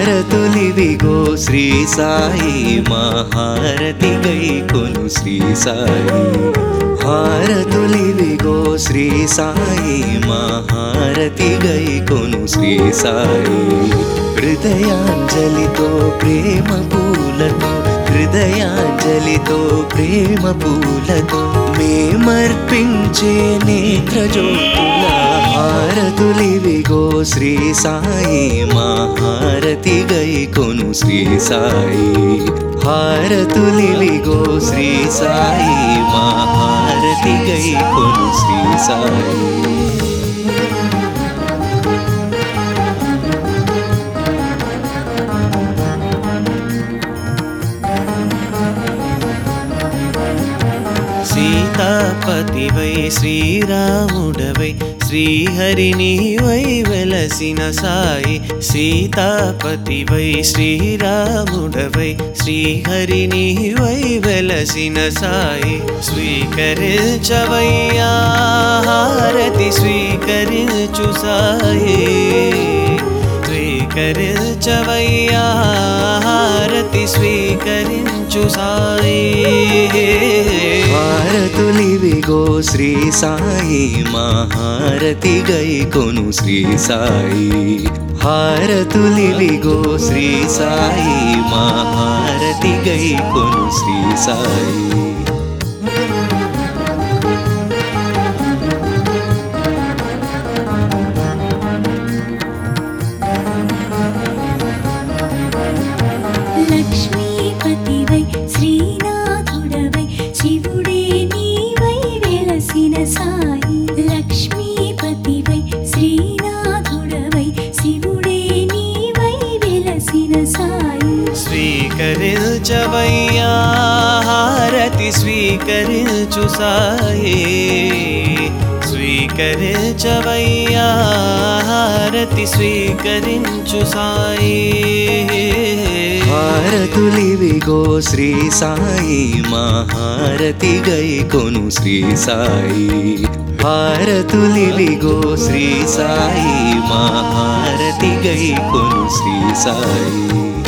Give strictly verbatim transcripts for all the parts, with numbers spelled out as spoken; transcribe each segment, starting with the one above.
హారతులివిగో శ్రీ సాయి మహారతి గైకొను శ్రీ సాయి. హారతులివిగో శ్రీ సాయి మహారతి గైకొను శ్రీ సాయి. హృదయాంజలితో ప్రేమ పూలతో హృదయాంజలితో ప్రేమ పూలతో మేమర్పించే నేత్రజ్యోతుల హారతులివిగో శ్రీ సాయి మహారతి గైకొను శ్రీ సాయి. హారతులివిగో శ్రీ సాయి మహారతి గైకొను శ్రీ సాయి. సీతాపతివై శ్రీరాముడవై శ్రీహరి నీవై వెలసిన సాయి. సీతాపతివై శ్రీరాముడవై శ్రీహరి నీవై వెలసిన సాయి. స్వీకరించవయ్యా హారతి స్వీకరించు సాయి. స్వీకరించవయ్యా హారతి స్వీకరించు సాయి. హారతులివిగో శ్రీ సాయి మహారతి గైకొను శ్రీ సాయి. హారతులివిగో శ్రీ సాయి మహారతి గైకొను శ్రీ సాయి. లక్ష్మీపతివై శ్రీనాథుడవై శివుడే నీవై వెలసిన సాయి. లక్ష్మీపతివై శ్రీనాథుడవై శివుడే నీవై వెలసిన సాయి. స్వీకరించవయ్యా హారతి స్వీకరించు సాయి. స్వీకరించవయ్యా హారతి స్వీకరించు సాయి. హారతులివిగో శ్రీ సాయి మహారతి గైకొను శ్రీ సాయి. హారతులివిగో శ్రీ సాయి మహారతి గైకొను శ్రీ సాయి.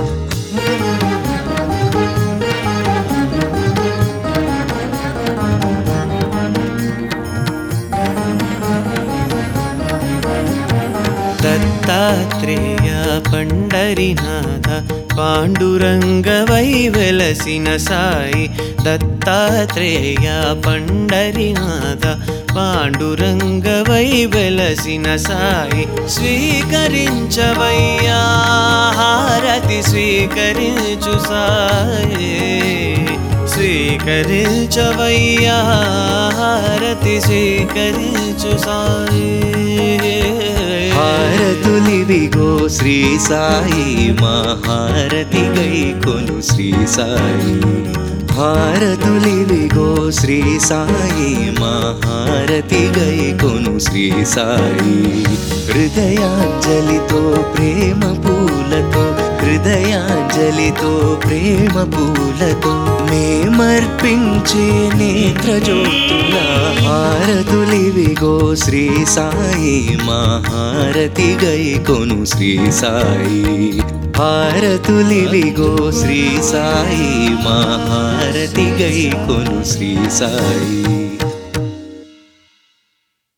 దత్తాత్రేయ పండరినాథ పాండురంగవై వెలసిన సాయి. దత్తాత్రేయ పండరినాథ పాండురంగవై వెలసిన సాయి. స్వీకరించవయ్యా హారతి స్వీకరించు సాయి. స్వీకరించవయ్యా హారతి స్వీకరించు సాయి. హారతులివిగో శ్రీ సాయి మహారతి గైకొను శ్రీ సాయి. హారతులివిగో శ్రీ సాయి మహారతి గైకొను శ్రీ సాయి. హృదయాంజలితో ప్రేమ పూలతో హృదయాంజలితో ప్రేమ పూలతో మేమర్పించే నేత్రజ్యోతుల హారతులివిగో శ్రీ సాయి మహారతి గైకొను శ్రీ సాయి. హారతులివిగో శ్రీ సాయి మహారతి గైకొను శ్రీ సాయి.